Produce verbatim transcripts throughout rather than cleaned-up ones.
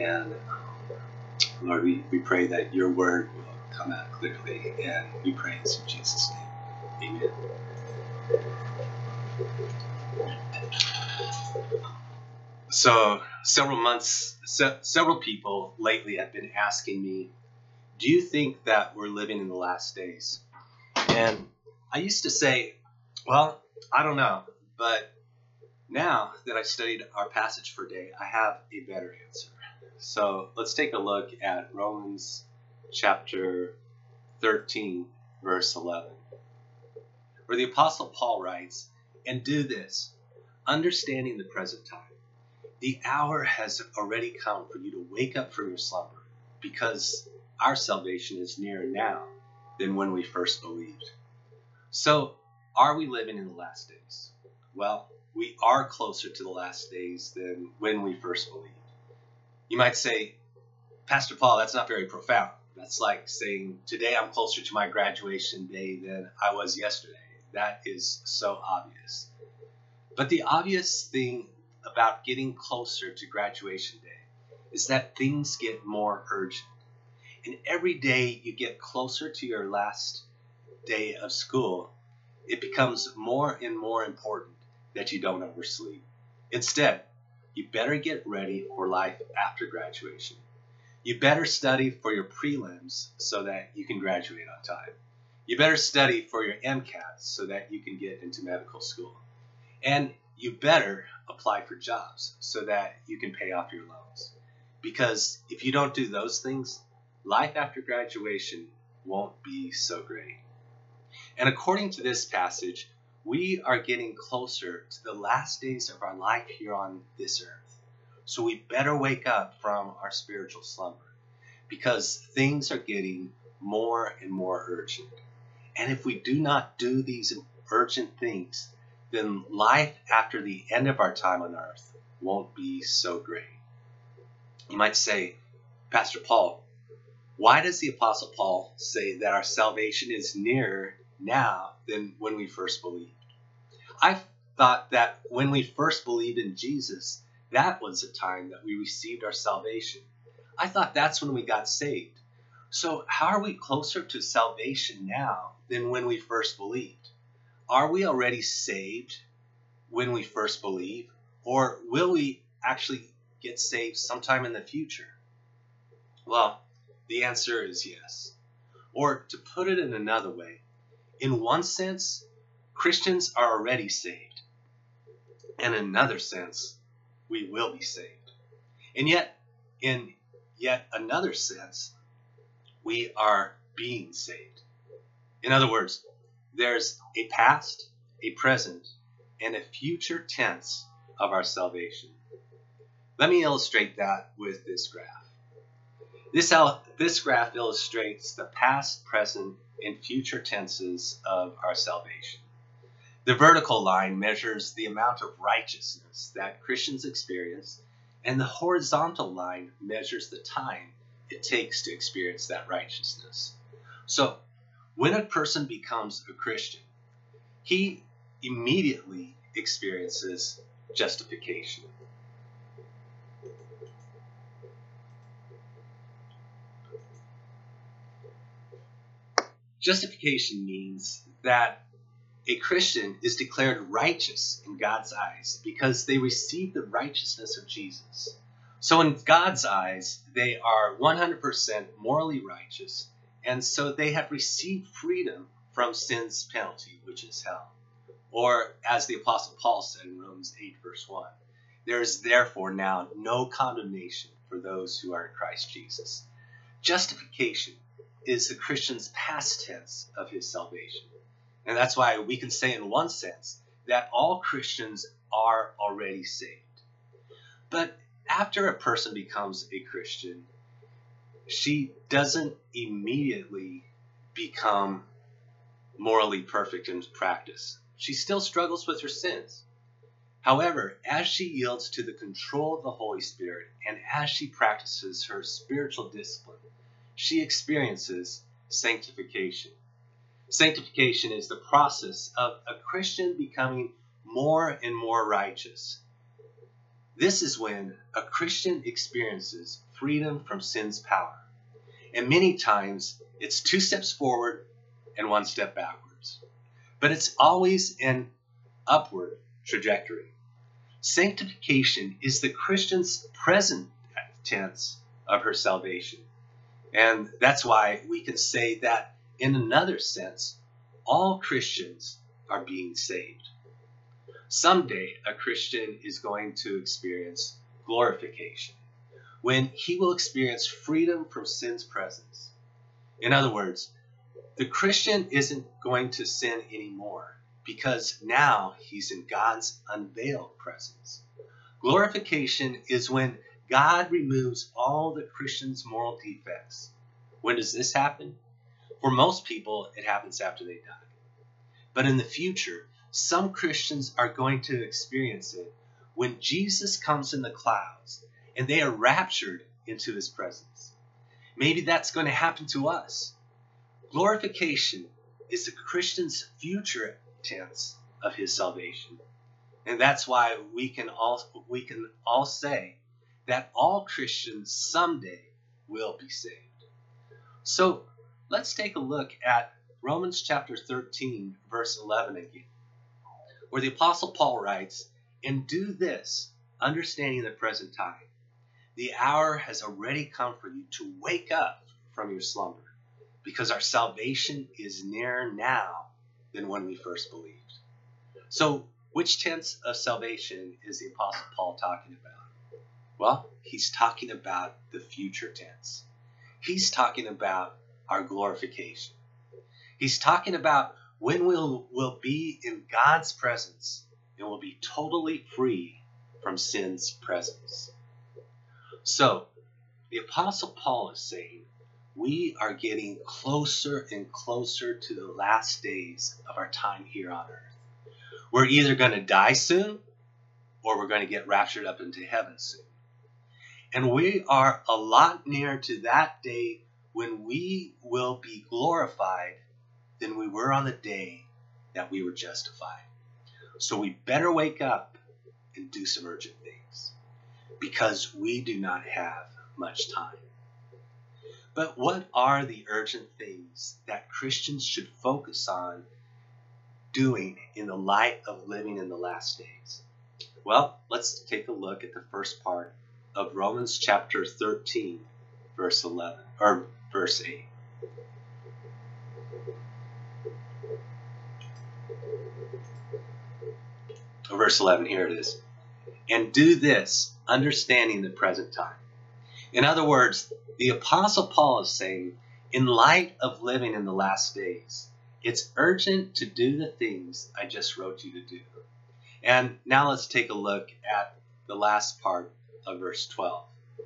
And um, Lord, we, we pray that your word will come out clearly, and we pray this in Jesus' name. Amen. So several months, se- several people lately have been asking me, do you think that we're living in the last days? And I used to say, well, I don't know. But now that I've studied our passage for today, I have a better answer. So let's take a look at Romans chapter thirteen, verse eleven, where the Apostle Paul writes, "And do this, understanding the present time. The hour has already come for you to wake up from your slumber, because our salvation is nearer now than when we first believed." So, are we living in the last days? Well, we are closer to the last days than when we first believed. You might say, Pastor Paul, that's not very profound. That's like saying, today I'm closer to my graduation day than I was yesterday. That is so obvious. But the obvious thing about getting closer to graduation day is that things get more urgent. And every day you get closer to your last day of school, it becomes more and more important that you don't oversleep. Instead, you better get ready for life after graduation. You better study for your prelims so that you can graduate on time. You better study for your MCATs so that you can get into medical school. And you better apply for jobs so that you can pay off your loans. Because if you don't do those things, life after graduation won't be so great. And according to this passage, we are getting closer to the last days of our life here on this earth. So we better wake up from our spiritual slumber, because things are getting more and more urgent. And if we do not do these urgent things, then life after the end of our time on earth won't be so great. You might say, Pastor Paul, why does the Apostle Paul say that our salvation is nearer now than when we first believed? I thought that when we first believed in Jesus, that was the time that we received our salvation. I thought that's when we got saved. So how are we closer to salvation now than when we first believed? Are we already saved when we first believe? Or will we actually get saved sometime in the future? Well, the answer is yes. Or to put it in another way, in one sense, Christians are already saved. And in another sense, we will be saved. And yet, in yet another sense, we are being saved. In other words, there's a past, a present, and a future tense of our salvation. Let me illustrate that with this graph. This, this graph illustrates the past, present, and future tenses of our salvation. The vertical line measures the amount of righteousness that Christians experience, and the horizontal line measures the time it takes to experience that righteousness. So, when a person becomes a Christian, he immediately experiences justification. Justification means that a Christian is declared righteous in God's eyes because they receive the righteousness of Jesus. So in God's eyes, they are one hundred percent morally righteous, and so they have received freedom from sin's penalty, which is hell. Or as the Apostle Paul said in Romans eight, verse one, there is therefore now no condemnation for those who are in Christ Jesus. Justification is the Christian's past tense of his salvation. And that's why we can say in one sense that all Christians are already saved. But after a person becomes a Christian, she doesn't immediately become morally perfect in practice. She still struggles with her sins. However, as she yields to the control of the Holy Spirit and as she practices her spiritual discipline, she experiences sanctification. Sanctification is the process of a Christian becoming more and more righteous. This is when a Christian experiences freedom from sin's power. And many times it's two steps forward and one step backwards. But it's always an upward trajectory. Sanctification is the Christian's present tense of her salvation. And that's why we can say that in another sense, all Christians are being saved. Someday a Christian is going to experience glorification, when he will experience freedom from sin's presence. In other words, the Christian isn't going to sin anymore because now he's in God's unveiled presence. Glorification is when God removes all the Christian's moral defects. When does this happen? For most people, it happens after they die. But in the future, some Christians are going to experience it when Jesus comes in the clouds and they are raptured into his presence. Maybe that's going to happen to us. Glorification is the Christian's future tense of his salvation. And that's why we can all we can all say that all Christians someday will be saved. So let's take a look at Romans chapter thirteen, verse eleven again, where the Apostle Paul writes, "And do this, understanding the present time. The hour has already come for you to wake up from your slumber, because our salvation is nearer now than when we first believed." So, which tense of salvation is the Apostle Paul talking about? Well, he's talking about the future tense. He's talking about our glorification. He's talking about when we'll, we'll be in God's presence and we'll be totally free from sin's presence. So, the Apostle Paul is saying we are getting closer and closer to the last days of our time here on earth. We're either going to die soon or we're going to get raptured up into heaven soon. And we are a lot nearer to that day when we will be glorified than we were on the day that we were justified. So we better wake up and do some urgent things, because we do not have much time. But what are the urgent things that Christians should focus on doing in the light of living in the last days? Well, let's take a look at the first part of Romans chapter thirteen, verse eleven, or verse eight. Or verse eleven, here it is. "And do this, understanding the present time." In other words, the Apostle Paul is saying, in light of living in the last days, it's urgent to do the things I just wrote you to do. And now let's take a look at the last part of verse twelve.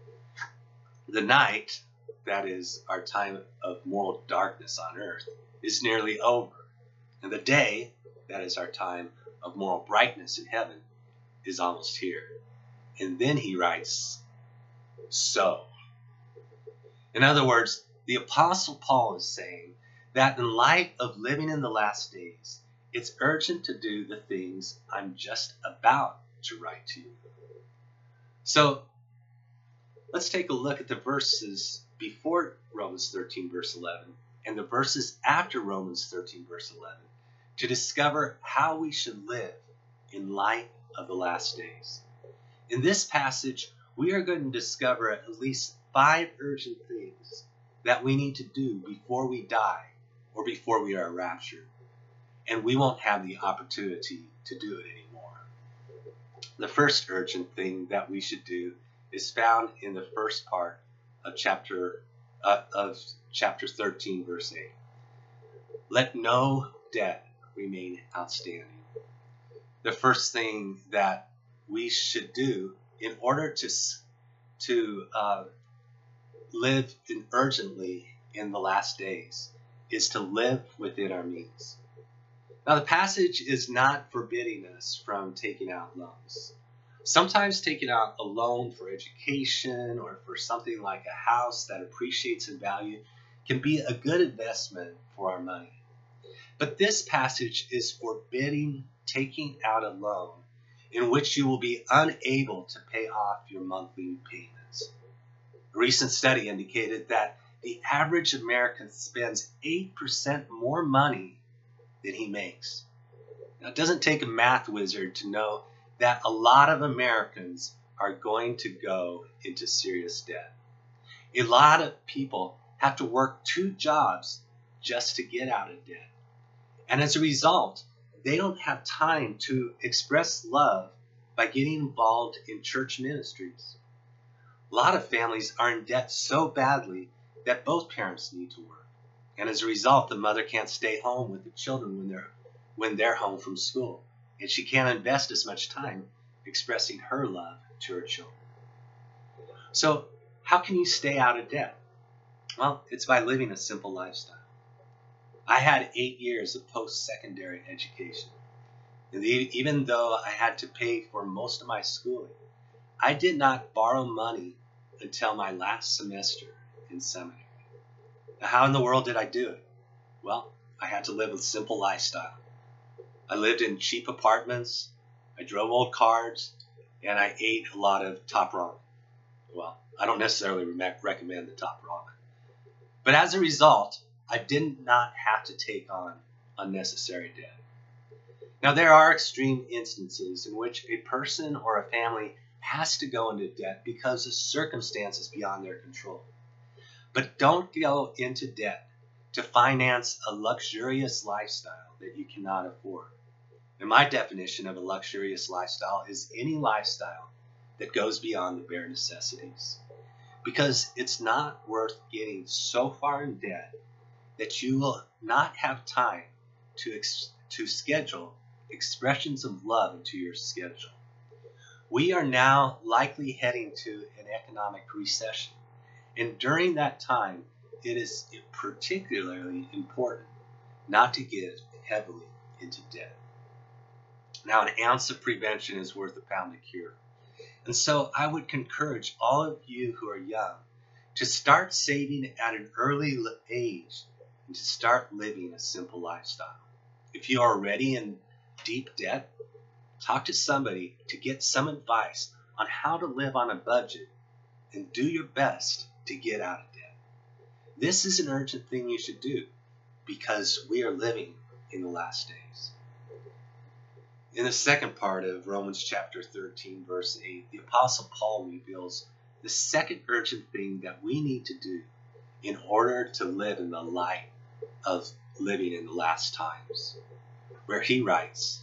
"The night," that is our time of moral darkness on earth, "is nearly over. And the day," that is our time of moral brightness in heaven, "is almost here." And then he writes, "So." In other words, the Apostle Paul is saying that in light of living in the last days, it's urgent to do the things I'm just about to write to you. So let's take a look at the verses before Romans thirteen, verse eleven, and the verses after Romans thirteen, verse eleven, to discover how we should live in light of the last days. In this passage, we are going to discover at least five urgent things that we need to do before we die or before we are raptured. And we won't have the opportunity to do it anymore. The first urgent thing that we should do is found in the first part of chapter uh, of chapter thirteen, verse eight. "Let no debt remain outstanding." The first thing that we should do in order to to uh, live in urgently in the last days is to live within our means. Now, the passage is not forbidding us from taking out loans. Sometimes taking out a loan for education or for something like a house that appreciates in value can be a good investment for our money. But this passage is forbidding taking out a loan in which you will be unable to pay off your monthly payments. A recent study indicated that the average American spends eight percent more money than he makes. Now, it doesn't take a math wizard to know that a lot of Americans are going to go into serious debt. A lot of people have to work two jobs just to get out of debt. And as a result, they don't have time to express love by getting involved in church ministries. A lot of families are in debt so badly that both parents need to work. And as a result, the mother can't stay home with the children when they're when they're home from school. And she can't invest as much time expressing her love to her children. So how can you stay out of debt? Well, it's by living a simple lifestyle. I had eight years of post-secondary education. And even though I had to pay for most of my schooling, I did not borrow money until my last semester in seminary. Now, how in the world did I do it? Well, I had to live a simple lifestyle. I lived in cheap apartments, I drove old cars, and I ate a lot of top ramen. Well, I don't necessarily re- recommend the top ramen. But as a result, I did not have to take on unnecessary debt. Now, there are extreme instances in which a person or a family has to go into debt because of circumstances beyond their control. But don't go into debt to finance a luxurious lifestyle that you cannot afford. And my definition of a luxurious lifestyle is any lifestyle that goes beyond the bare necessities. Because it's not worth getting so far in debt that you will not have time to, ex- to schedule expressions of love into your schedule. We are now likely heading to an economic recession. And during that time, it is particularly important not to get heavily into debt. Now, an ounce of prevention is worth a pound of cure. And so I would encourage all of you who are young to start saving at an early age and to start living a simple lifestyle. If you are already in deep debt, talk to somebody to get some advice on how to live on a budget and do your best to get out of debt. This is an urgent thing you should do because we are living in the last days. In the second part of Romans chapter thirteen, verse eight, the Apostle Paul reveals the second urgent thing that we need to do in order to live in the light of living in the last times, where he writes,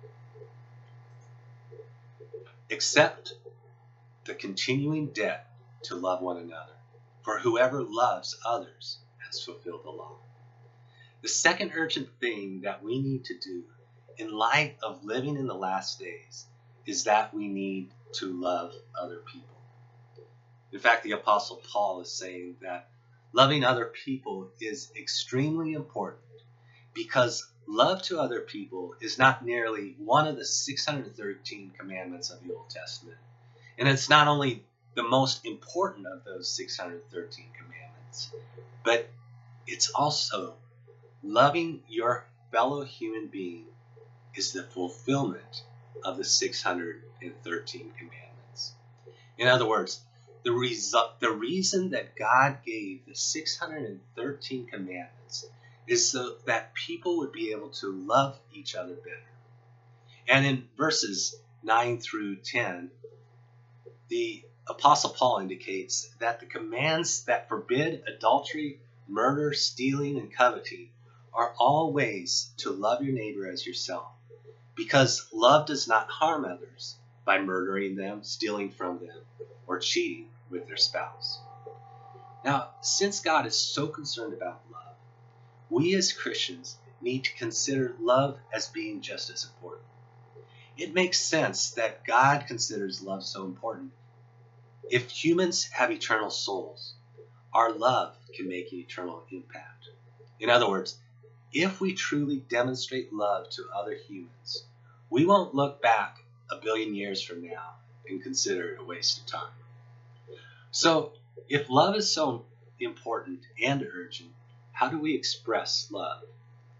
accept the continuing debt to love one another, for whoever loves others has fulfilled the law. The second urgent thing that we need to do in light of living in the last days is that we need to love other people. In fact, the Apostle Paul is saying that loving other people is extremely important because love to other people is not merely one of the six hundred thirteen commandments of the Old Testament. And it's not only the most important of those six hundred thirteen commandments, but it's also loving your fellow human being is the fulfillment of the six hundred thirteen commandments. In other words, the, resu- the reason that God gave the six hundred thirteen commandments is so that people would be able to love each other better. And in verses nine through ten, the Apostle Paul indicates that the commands that forbid adultery, murder, stealing, and coveting are all ways to love your neighbor as yourself, because love does not harm others by murdering them, stealing from them, or cheating with their spouse. Now, since God is so concerned about love, we as Christians need to consider love as being just as important. It makes sense that God considers love so important. If humans have eternal souls, our love can make an eternal impact. In other words, if we truly demonstrate love to other humans, we won't look back a billion years from now and consider it a waste of time. So, if love is so important and urgent, how do we express love?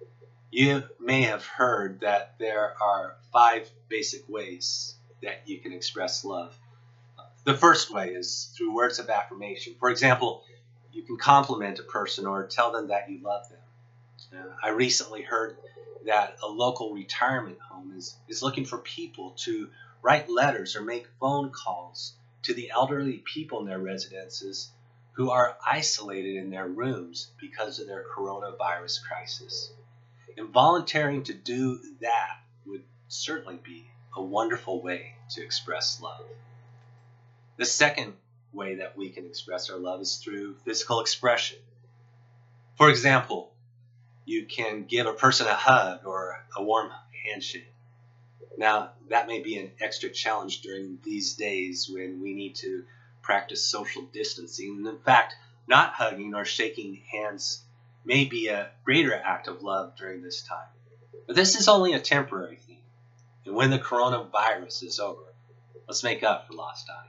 You may have heard that there are five basic ways that you can express love. The first way is through words of affirmation. For example, you can compliment a person or tell them that you love them. Uh, I recently heard that a local retirement home is, is looking for people to write letters or make phone calls to the elderly people in their residences who are isolated in their rooms because of their coronavirus crisis. And volunteering to do that would certainly be a wonderful way to express love. The second way that we can express our love is through physical expression. For example, you can give a person a hug or a warm handshake. Now, that may be an extra challenge during these days when we need to practice social distancing. And in fact, not hugging or shaking hands may be a greater act of love during this time. But this is only a temporary thing. And when the coronavirus is over, let's make up for lost time.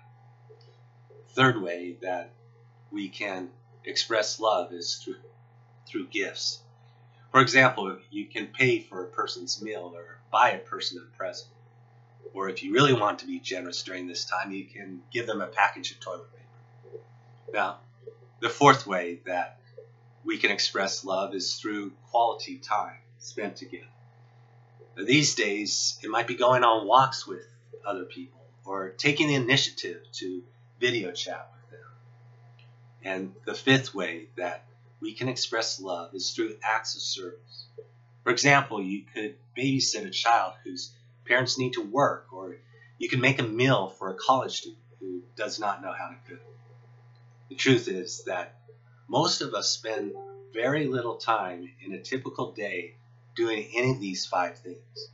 Third way that we can express love is through through gifts. For example, you can pay for a person's meal or buy a person a present. Or if you really want to be generous during this time, you can give them a package of toilet paper. Now, the fourth way that we can express love is through quality time spent together. Now, these days, it might be going on walks with other people or taking the initiative to video chat with them. And the fifth way that we can express love is through acts of service. For example, you could babysit a child whose parents need to work, or you can make a meal for a college student who does not know how to cook. The truth is that most of us spend very little time in a typical day doing any of these five things.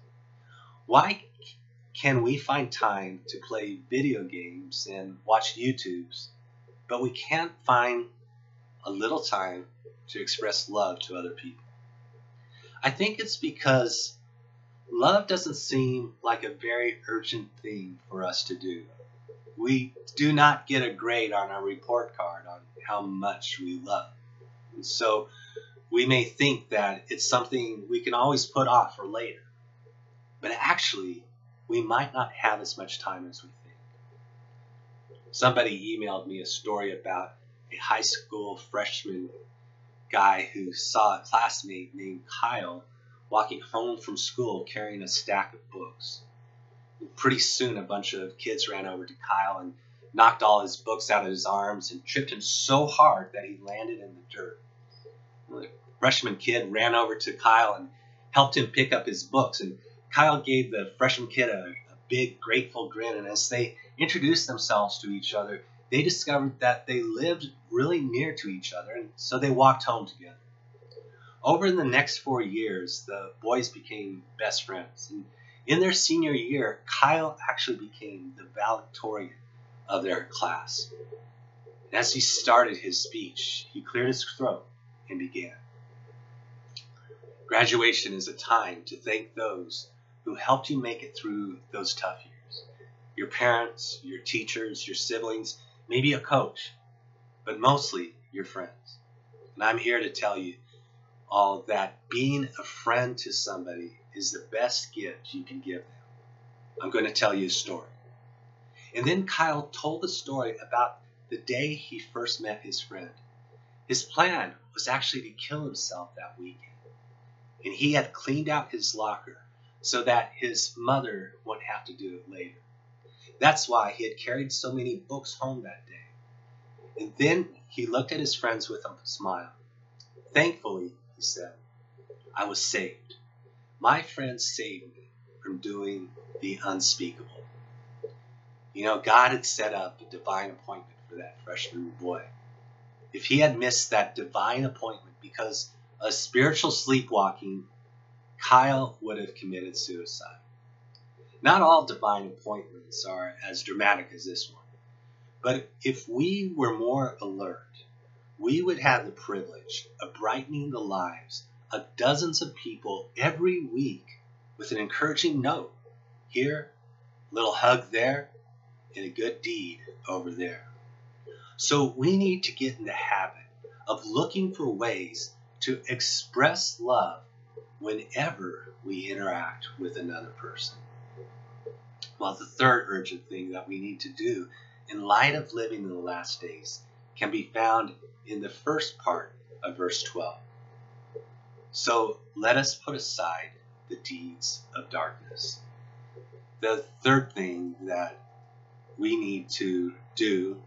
Why can we find time to play video games and watch YouTubes, but we can't find a little time to express love to other people? I think it's because love doesn't seem like a very urgent thing for us to do. We do not get a grade on our report card on how much we love. And so we may think that it's something we can always put off for later. But actually, we might not have as much time as we think. Somebody emailed me a story about a high school freshman guy who saw a classmate named Kyle walking home from school carrying a stack of books. Pretty soon, a bunch of kids ran over to Kyle and knocked all his books out of his arms and tripped him so hard that he landed in the dirt. The freshman kid ran over to Kyle and helped him pick up his books, and Kyle gave the freshman kid a, a big, grateful grin, and as they introduced themselves to each other, they discovered that they lived really near to each other, and so they walked home together. Over the next four years, the boys became best friends. And in their senior year, Kyle actually became the valedictorian of their class. And as he started his speech, he cleared his throat and began. Graduation is a time to thank those who helped you make it through those tough years. Your parents, your teachers, your siblings, maybe a coach, but mostly your friends. And I'm here to tell you all that being a friend to somebody is the best gift you can give them. I'm going to tell you a story. And then Kyle told the story about the day he first met his friend. His plan was actually to kill himself that weekend. And he had cleaned out his locker so that his mother wouldn't have to do it later. That's why he had carried so many books home that day. And then he looked at his friends with a smile. Thankfully, he said, I was saved. My friends saved me from doing the unspeakable. You know, God had set up a divine appointment for that freshman boy. If he had missed that divine appointment because of spiritual sleepwalking, Kyle would have committed suicide. Not all divine appointments are as dramatic as this one, but if we were more alert, we would have the privilege of brightening the lives of dozens of people every week with an encouraging note here, a little hug there, and a good deed over there. So we need to get in the habit of looking for ways to express love whenever we interact with another person. Well, the third urgent thing that we need to do in light of living in the last days can be found in the first part of verse twelve. So let us put aside the deeds of darkness. The third thing that we need to do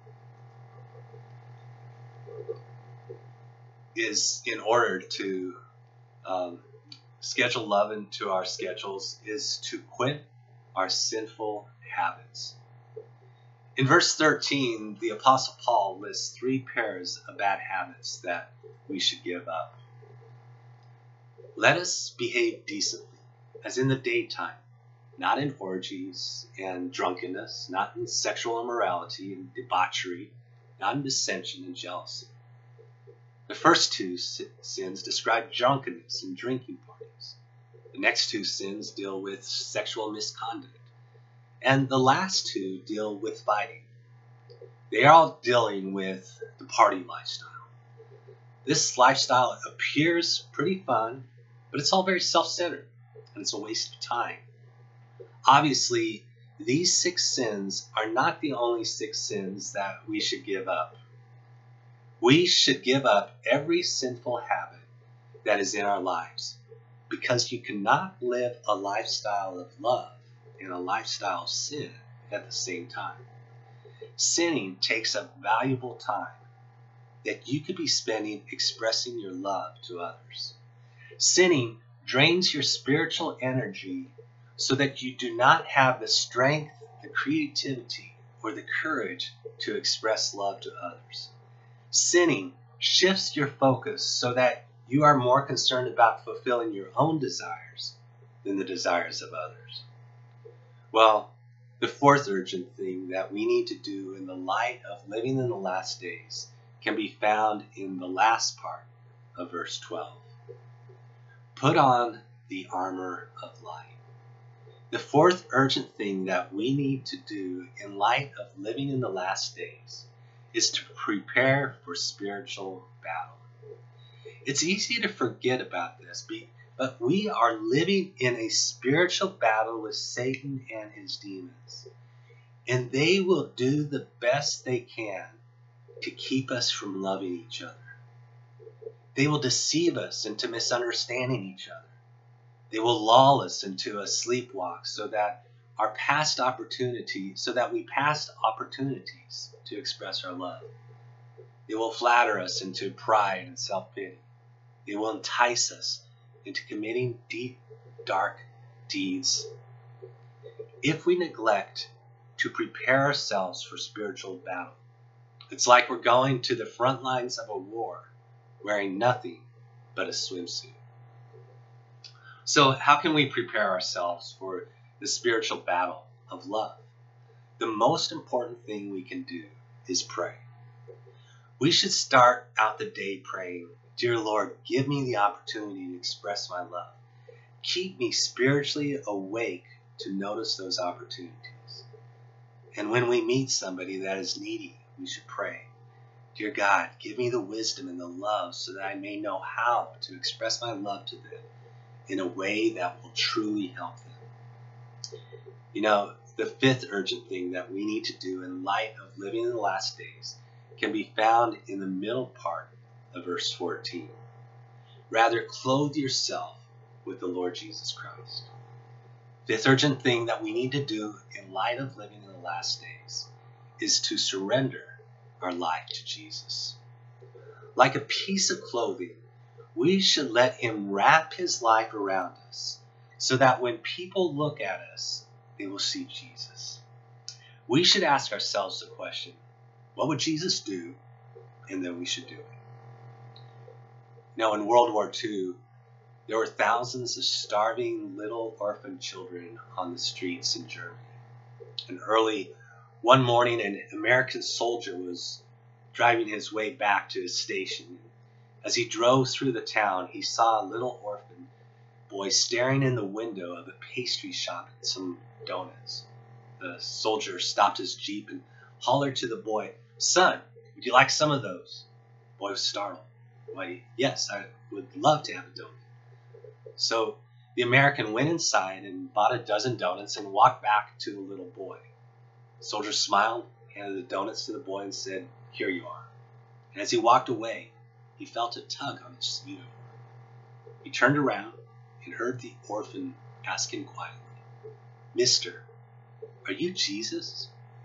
is, in order to um, schedule love into our schedules, is to quit our sinful habits. In verse thirteen, the Apostle Paul lists three pairs of bad habits that we should give up. Let us behave decently, as in the daytime, not in orgies and drunkenness, not in sexual immorality and debauchery, not in dissension and jealousy. The first two sins describe drunkenness and drinking parties. The next two sins deal with sexual misconduct. And the last two deal with fighting. They are all dealing with the party lifestyle. This lifestyle appears pretty fun, but it's all very self-centered, and it's a waste of time. Obviously, these six sins are not the only six sins that we should give up. We should give up every sinful habit that is in our lives, because you cannot live a lifestyle of love and a lifestyle of sin at the same time. Sinning takes up valuable time that you could be spending expressing your love to others. Sinning drains your spiritual energy so that you do not have the strength, the creativity, or the courage to express love to others. Sinning shifts your focus so that you are more concerned about fulfilling your own desires than the desires of others. Well, the fourth urgent thing that we need to do in the light of living in the last days can be found in the last part of verse twelve. Put on the armor of light. The fourth urgent thing that we need to do in light of living in the last days is to prepare for spiritual battle. It's easy to forget about this, but we are living in a spiritual battle with Satan and his demons. And they will do the best they can to keep us from loving each other. They will deceive us into misunderstanding each other. They will lull us into a sleepwalk so that our past opportunity, so that we pass opportunities to express our love. They will flatter us into pride and self-pity. They will entice us into committing deep, dark deeds. If we neglect to prepare ourselves for spiritual battle, it's like we're going to the front lines of a war wearing nothing but a swimsuit. So how can we prepare ourselves for the spiritual battle of love? The most important thing we can do is pray. We should start out the day praying, "Dear Lord, give me the opportunity to express my love. Keep me spiritually awake to notice those opportunities." And when we meet somebody that is needy, we should pray, "Dear God, give me the wisdom and the love so that I may know how to express my love to them in a way that will truly help them." You know, the fifth urgent thing that we need to do in light of living in the last days can be found in the middle part of verse fourteen. Rather, clothe yourself with the Lord Jesus Christ. Fifth urgent thing that we need to do in light of living in the last days is to surrender our life to Jesus. Like a piece of clothing, we should let him wrap his life around us so that when people look at us, they will see Jesus. We should ask ourselves the question, what would Jesus do? And then we should do it. Now, in World War Two, there were thousands of starving little orphan children on the streets in Germany. And early one morning, an American soldier was driving his way back to his station. As he drove through the town, he saw a little orphan boy staring in the window of a pastry shop at some donuts. The soldier stopped his jeep and hollered to the boy, "Son, would you like some of those?" The boy was startled. "Why, yes, I would love to have a donut." So the American went inside and bought a dozen donuts and walked back to the little boy. The soldier smiled, handed the donuts to the boy, and said, "Here you are." And as he walked away, he felt a tug on his uniform. He turned around and heard the orphan ask him quietly, "Mister, are you Jesus?"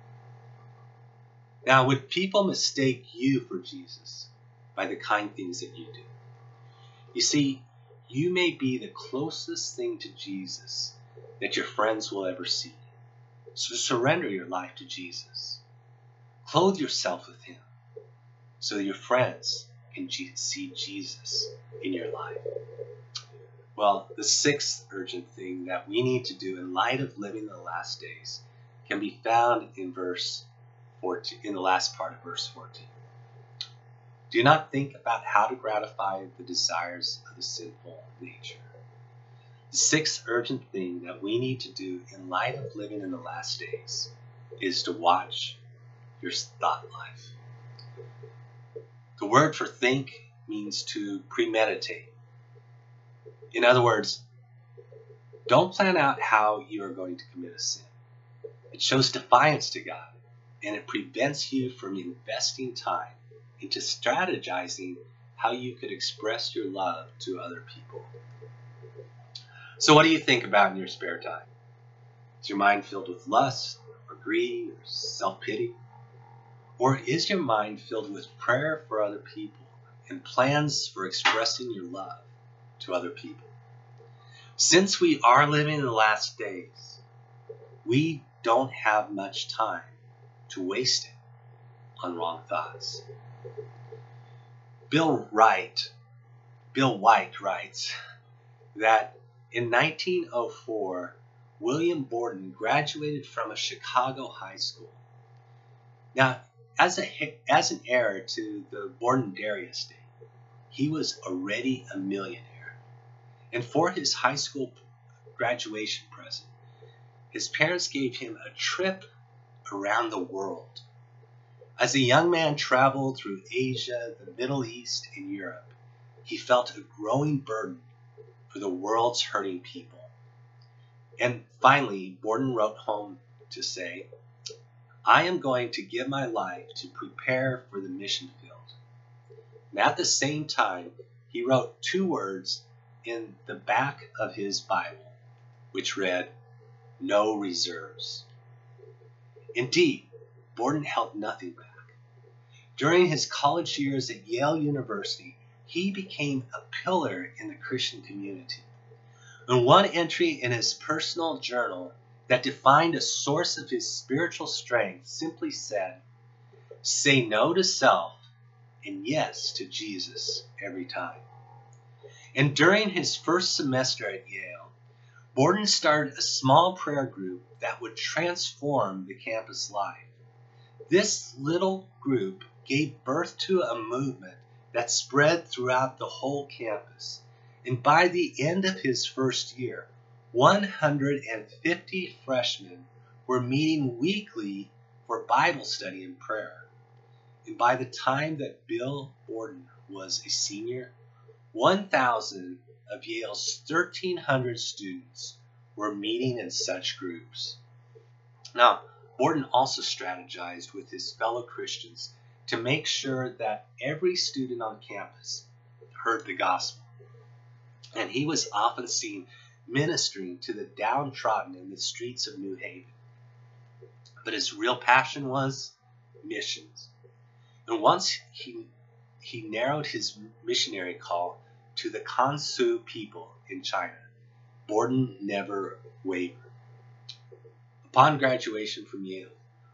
Now, would people mistake you for Jesus by the kind things that you do? You see, you may be the closest thing to Jesus that your friends will ever see. So surrender your life to Jesus. Clothe yourself with him so your friends can see Jesus in your life. Well, the sixth urgent thing that we need to do in light of living in the last days can be found in verse fourteen, in the last part of verse fourteen. Do not think about how to gratify the desires of the sinful nature. The sixth urgent thing that we need to do in light of living in the last days is to watch your thought life. The word for think means to premeditate. In other words, don't plan out how you are going to commit a sin. It shows defiance to God, and it prevents you from investing time into strategizing how you could express your love to other people. So what do you think about in your spare time? Is your mind filled with lust or greed or self-pity? Or is your mind filled with prayer for other people and plans for expressing your love to other people? Since we are living in the last days, we don't have much time to waste it on wrong thoughts. Bill Wright, Bill White writes that in nineteen oh four, William Borden graduated from a Chicago high school. Now, as a as an heir to the Borden-Dairy estate, he was already a millionaire. And for his high school graduation present, his parents gave him a trip around the world. As a young man traveled through Asia, the Middle East, and Europe, he felt a growing burden for the world's hurting people. And finally, Borden wrote home to say, "I am going to give my life to prepare for the mission field." And at the same time, he wrote two words in the back of his Bible, which read, "No reserves." Indeed, Borden held nothing back. During his college years at Yale University, he became a pillar in the Christian community. In one entry in his personal journal that defined a source of his spiritual strength simply said, "Say no to self and yes to Jesus every time." And during his first semester at Yale, Borden started a small prayer group that would transform the campus life. This little group gave birth to a movement that spread throughout the whole campus. And by the end of his first year, one hundred fifty freshmen were meeting weekly for Bible study and prayer. And by the time that Bill Borden was a senior, one thousand of Yale's thirteen hundred students were meeting in such groups. Now, Borden also strategized with his fellow Christians to make sure that every student on campus heard the gospel. And he was often seen ministering to the downtrodden in the streets of New Haven. But his real passion was missions. And once he, he narrowed his missionary call to the Kansu people in China, Borden never wavered. Upon graduation from Yale,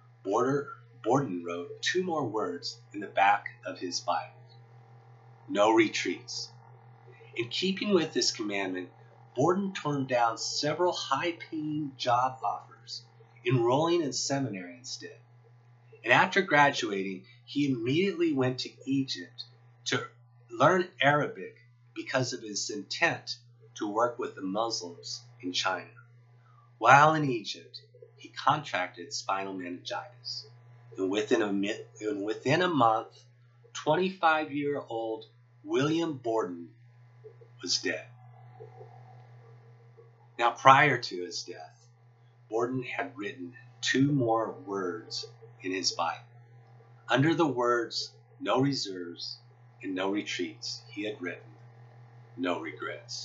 Borden wrote two more words in the back of his Bible: "No retreats." In keeping with this commandment, Borden turned down several high-paying job offers, enrolling in seminary instead. And after graduating, he immediately went to Egypt to learn Arabic because of his intent to work with the Muslims in China. While in Egypt, he contracted spinal meningitis. And within a, and within a month, twenty-five-year-old William Borden was dead. Now, prior to his death, Borden had written two more words in his Bible. Under the words, no reserves and no retreats, he had written, no regrets.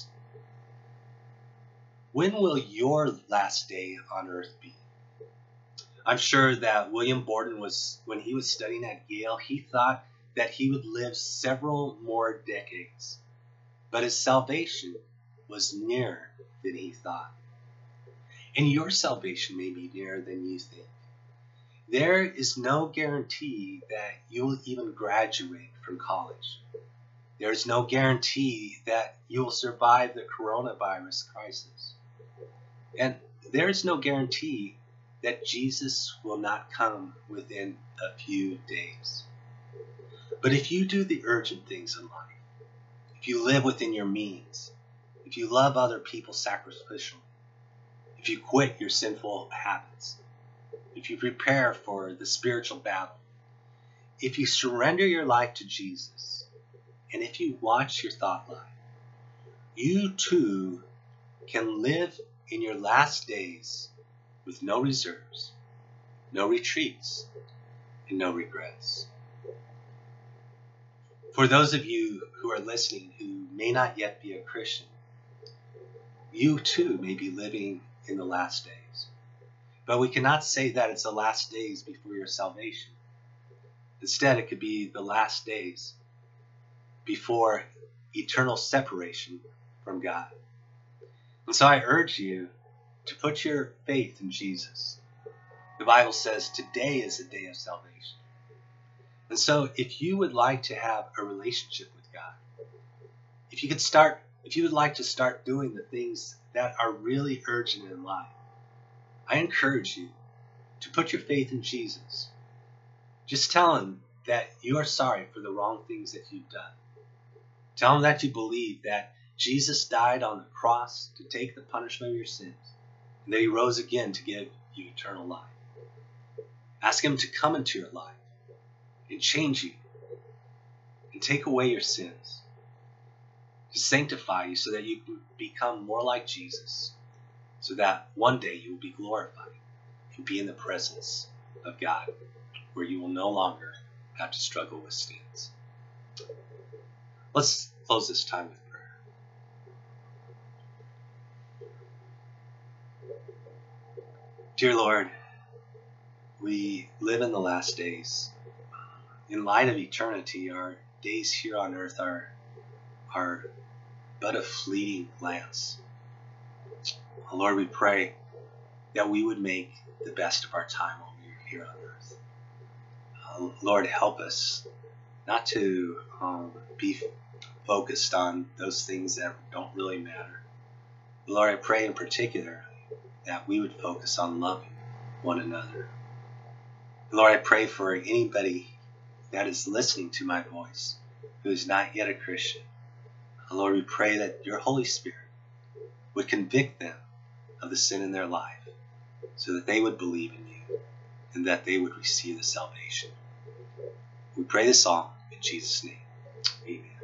When will your last day on earth be? I'm sure that William Borden was, when he was studying at Yale, he thought that he would live several more decades. But his salvation was nearer than he thought. And your salvation may be nearer than you think. There is no guarantee that you will even graduate from college. There is no guarantee that you will survive the coronavirus crisis. And there is no guarantee that Jesus will not come within a few days. But if you do the urgent things in life, if you live within your means, if you love other people sacrificially, if you quit your sinful habits, if you prepare for the spiritual battle, if you surrender your life to Jesus, and if you watch your thought life, you too can live in your last days with no reserves, no retreats, and no regrets. For those of you who are listening who may not yet be a Christian, you too may be living in the last days. But we cannot say that it's the last days before your salvation. Instead, it could be the last days before eternal separation from God. And so I urge you to put your faith in Jesus. The Bible says today is the day of salvation. And so if you would like to have a relationship with God, if you could start, if you would like to start doing the things that are really urgent in life, I encourage you to put your faith in Jesus. Just tell him that you are sorry for the wrong things that you've done. Tell him that you believe that Jesus died on the cross to take the punishment of your sins, and that he rose again to give you eternal life. Ask him to come into your life and change you and take away your sins, to sanctify you so that you can become more like Jesus, so that one day you will be glorified and be in the presence of God, where you will no longer have to struggle with sins. Let's close this time with prayer. Dear Lord, we live in the last days. In light of eternity, our days here on earth are, are but a fleeting glance. Lord, we pray that we would make the best of our time while we are here on earth. Uh, Lord, help us not to um, be focused on those things that don't really matter. Lord, I pray in particular that we would focus on loving one another. Lord, I pray for anybody that is listening to my voice who is not yet a Christian. Lord, we pray that your Holy Spirit would convict them of the sin in their life so that they would believe in you and that they would receive the salvation. We pray this all in Jesus' name. Amen.